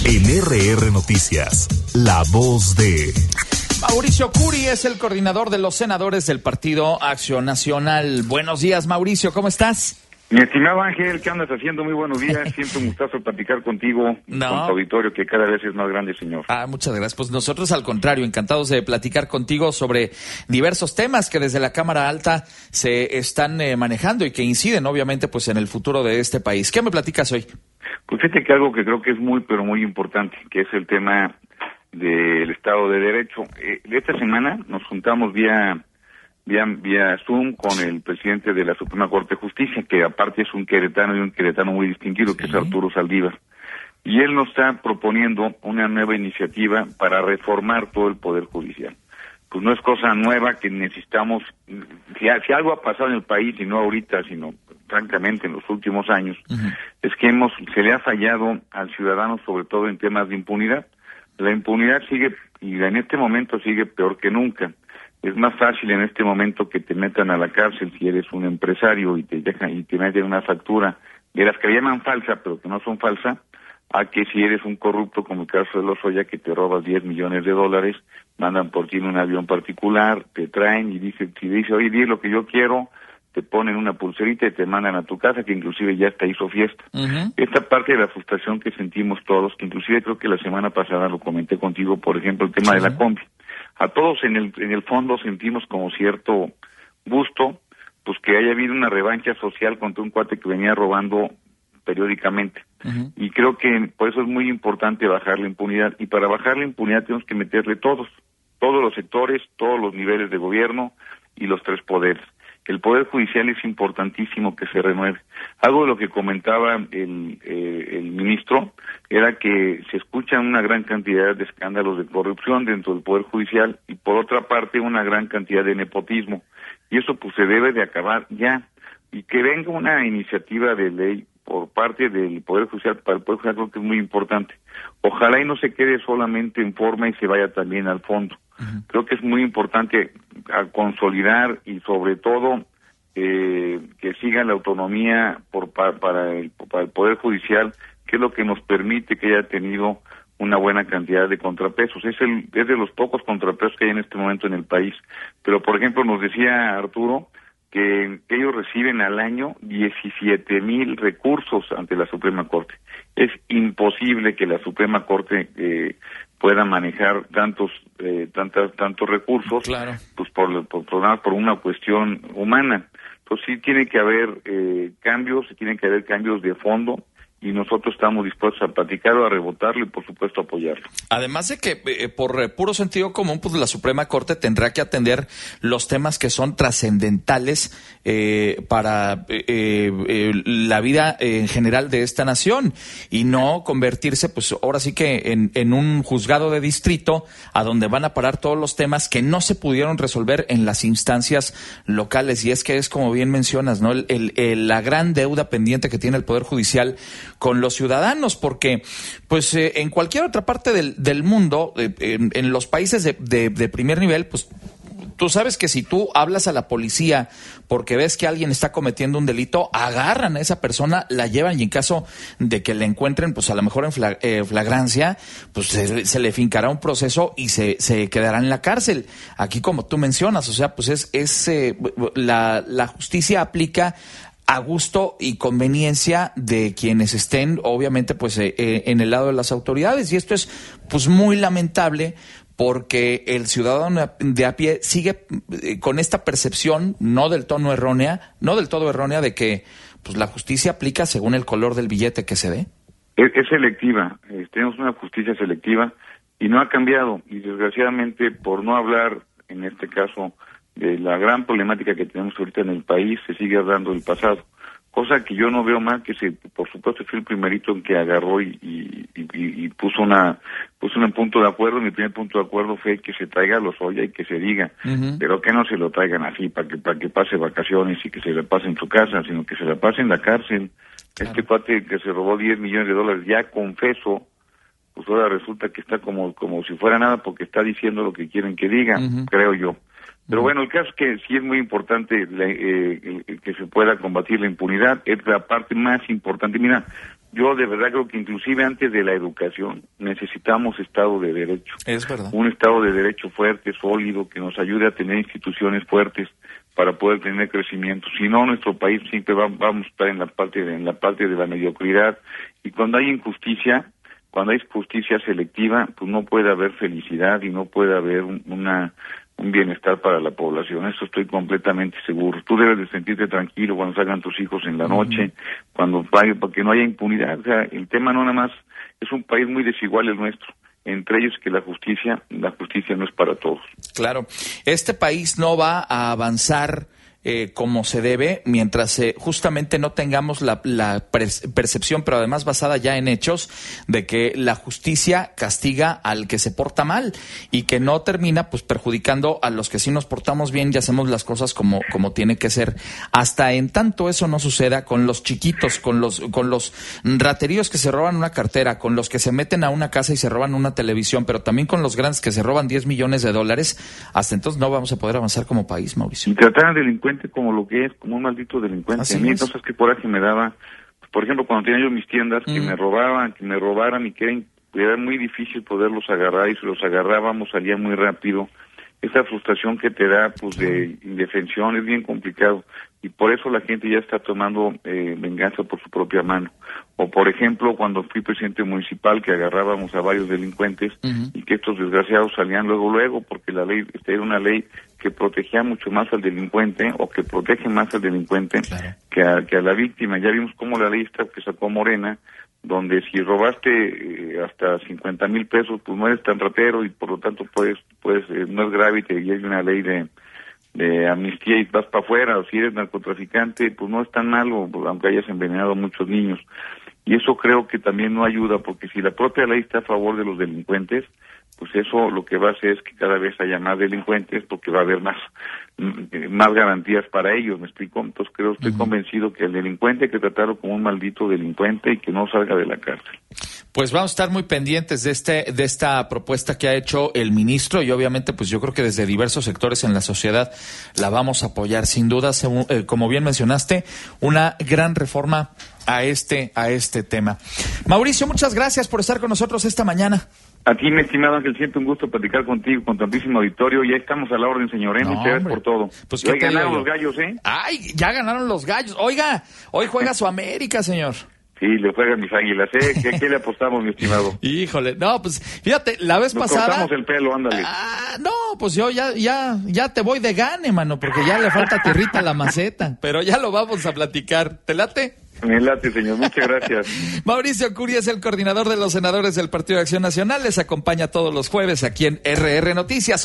En RR Noticias, la voz de... Mauricio Curi es el coordinador de los senadores del Partido Acción Nacional. Buenos días, Mauricio, ¿cómo estás? Mi estimado Ángel, ¿qué andas haciendo? Muy buenos días. Siento un gustazo platicar contigo, con tu auditorio, que cada vez es más grande, señor. Muchas gracias. Pues nosotros, al contrario, encantados de platicar contigo sobre diversos temas que desde la Cámara Alta se están manejando y que inciden, obviamente, pues en el futuro de este país. ¿Qué me platicas hoy? Pues fíjate que algo que creo que es muy, pero muy importante, que es el tema del Estado de Derecho. Esta semana nos juntamos vía Zoom con el presidente de la Suprema Corte de Justicia, que aparte es un queretano y un queretano muy distinguido, que es Arturo Saldívar. Y él nos está proponiendo una nueva iniciativa para reformar todo el Poder Judicial. Pues no es cosa nueva que necesitamos, si algo ha pasado en el país, y no ahorita, sino francamente en los últimos años, es que se le ha fallado al ciudadano, sobre todo en temas de impunidad. La impunidad sigue, y en este momento sigue peor que nunca. Es más fácil en este momento que te metan a la cárcel si eres un empresario y te meten una factura de las que le llaman falsa, pero que no son falsa, a que si eres un corrupto, como el caso de Lozoya, que te robas $10 millones, mandan por ti en un avión particular, te traen y dice, oye, di lo que yo quiero, te ponen una pulserita y te mandan a tu casa, que inclusive ya hasta hizo fiesta. Esta parte de la frustración que sentimos todos, que inclusive creo que la semana pasada lo comenté contigo, por ejemplo, el tema de la combi. A todos en el fondo sentimos como cierto gusto, pues que haya habido una revancha social contra un cuate que venía robando periódicamente. Y creo que por eso es muy importante bajar la impunidad, y para bajar la impunidad tenemos que meterle todos los sectores, todos los niveles de gobierno y los tres poderes. El Poder Judicial es importantísimo que se renueve. Algo de lo que comentaba el ministro era que se escuchan una gran cantidad de escándalos de corrupción dentro del Poder Judicial y por otra parte una gran cantidad de nepotismo. Y eso pues se debe de acabar ya. Y que venga una iniciativa de ley por parte del Poder Judicial, para el Poder Judicial creo que es muy importante. Ojalá y no se quede solamente en forma y se vaya también al fondo. Creo que es muy importante a consolidar y sobre todo que siga la autonomía para el Poder Judicial, que es lo que nos permite que haya tenido una buena cantidad de contrapesos. Es de los pocos contrapesos que hay en este momento en el país. Pero, por ejemplo, nos decía Arturo que ellos reciben al año 17,000 recursos ante la Suprema Corte. Es imposible que la Suprema Corte pueda manejar tantos recursos, claro, pues por una cuestión humana. Entonces sí tiene que haber cambios de fondo, y nosotros estamos dispuestos a platicarlo, a rebotarlo y por supuesto a apoyarlo. Además de que por puro sentido común, pues la Suprema Corte tendrá que atender los temas que son trascendentales para la vida en general de esta nación, y no convertirse, pues ahora sí que en un juzgado de distrito a donde van a parar todos los temas que no se pudieron resolver en las instancias locales. Y es que es como bien mencionas, ¿no? La gran deuda pendiente que tiene el Poder Judicial con los ciudadanos, porque pues en cualquier otra parte del mundo, en los países de primer nivel, pues tú sabes que si tú hablas a la policía porque ves que alguien está cometiendo un delito, agarran a esa persona, la llevan, y en caso de que la encuentren, pues a lo mejor en flagrancia, pues se le fincará un proceso y se quedará en la cárcel. Aquí, como tú mencionas, o sea, pues la justicia aplica a gusto y conveniencia de quienes estén, obviamente, pues en el lado de las autoridades. Y esto es pues muy lamentable, porque el ciudadano de a pie sigue con esta percepción no del todo errónea de que pues la justicia aplica según el color del billete que se dé. Es selectiva, tenemos una justicia selectiva y no ha cambiado, y desgraciadamente, por no hablar en este caso de la gran problemática que tenemos ahorita en el país, se sigue hablando del pasado, cosa que yo no veo mal, que por supuesto fui el primerito en que agarró y puso un punto de acuerdo. Mi primer punto de acuerdo fue que se traiga a Lozoya y que se diga, pero que no se lo traigan así para que pase vacaciones y que se la pase en su casa, sino que se la pase en la cárcel. Claro. Este cuate que se robó $10 millones ya confeso, pues ahora resulta que está como si fuera nada, porque está diciendo lo que quieren que diga, creo yo. Pero bueno, el caso es que sí es muy importante que se pueda combatir la impunidad, es la parte más importante. Mira, Yo de verdad creo que inclusive antes de la educación necesitamos Estado de Derecho. Es verdad. Un Estado de Derecho fuerte, sólido, que nos ayude a tener instituciones fuertes para poder tener crecimiento. Si no, nuestro país siempre vamos a estar en la parte de la mediocridad. Y cuando hay injusticia, cuando hay justicia selectiva, pues no puede haber felicidad y no puede haber un bienestar para la población. Eso estoy completamente seguro. Tú debes de sentirte tranquilo cuando salgan tus hijos en la noche, cuando para que no haya impunidad. O sea, el tema no nada más es un país muy desigual el nuestro. Entre ellos que la justicia no es para todos. Claro. Este país no va a avanzar como se debe mientras justamente no tengamos la percepción, pero además basada ya en hechos, de que la justicia castiga al que se porta mal y que no termina pues perjudicando a los que sí nos portamos bien y hacemos las cosas como tiene que ser. Hasta en tanto eso no suceda, con los chiquitos, con los rateríos que se roban una cartera, con los que se meten a una casa y se roban una televisión, pero también con los grandes que se roban $10 millones, hasta entonces no vamos a poder avanzar como país, Mauricio. Y tratar al delincuente como lo que es, como un maldito delincuente. Así a mí es. entonces qué coraje me daba, por ejemplo, cuando tenía yo mis tiendas, que me robaran y que era muy difícil poderlos agarrar, y si los agarrábamos salía muy rápido. Esa frustración que te da pues de indefensión es bien complicado, y por eso la gente ya está tomando venganza por su propia mano. O por ejemplo, cuando fui presidente municipal, que agarrábamos a varios delincuentes y que estos desgraciados salían luego, porque la ley era una ley que protegía mucho más al delincuente, o que protege más al delincuente que a la víctima. Ya vimos cómo la ley esta que sacó Morena, donde si robaste hasta 50,000 pesos, pues no eres tan ratero y por lo tanto puedes no es grave, y hay una ley de amnistía y vas para afuera. O si eres narcotraficante, pues no es tan malo, aunque hayas envenenado a muchos niños. Y eso creo que también no ayuda, porque si la propia ley está a favor de los delincuentes, pues eso lo que va a hacer es que cada vez haya más delincuentes, porque va a haber más garantías para ellos, ¿me explico? Entonces estoy convencido que el delincuente hay que tratarlo como un maldito delincuente y que no salga de la cárcel. Pues vamos a estar muy pendientes de esta propuesta que ha hecho el ministro, y obviamente pues yo creo que desde diversos sectores en la sociedad la vamos a apoyar. Sin duda, como bien mencionaste, una gran reforma a este tema. Mauricio, muchas gracias por estar con nosotros esta mañana. A ti, mi estimado Ángel, siento un gusto platicar contigo, con tantísimo auditorio. Ya estamos a la orden, señor. Muchas gracias por todo. Pues hoy ganaron los gallos, ¿eh? ¡Ay, ya ganaron los gallos! Oiga, hoy juega su América, señor. Sí, le juegan mis águilas, ¿eh? ¿Qué le apostamos, mi estimado? Híjole, no, pues fíjate, la vez pasada... Nos cortamos el pelo, ándale. No, pues yo ya te voy de gane, mano, porque ya le falta tierrita a la maceta, pero ya lo vamos a platicar. ¿Te late? Me late, señor. Muchas gracias. Mauricio Curi es el coordinador de los senadores del Partido de Acción Nacional. Les acompaña todos los jueves aquí en RR Noticias.